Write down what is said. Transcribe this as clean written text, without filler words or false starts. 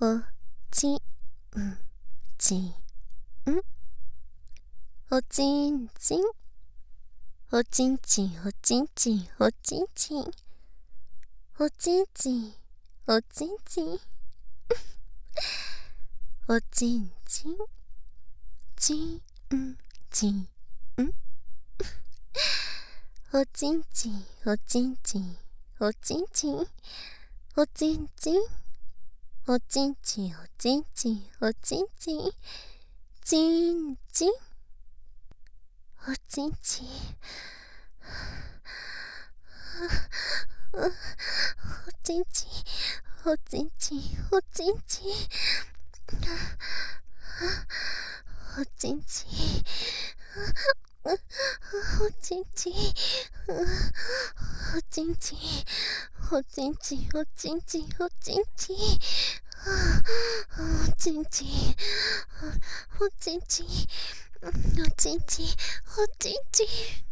おちんちん、おちんちん、おちんちん、おちんちん、おちんちん、おちんちん、おちんちん、おちんちん、ちんちん、おちんちん、おちんちん、おちんちん、おちんちん、おちんちん、おちんちん、おちんちん、ちんちん、おちんちん、おちんちん、おちんちん、おちんちん、おちんちん、おちんちん、おちんちん、おちんちん、おちんちん、おちんちん、おちんちん、おちんちん、おちんちん、おちんちん。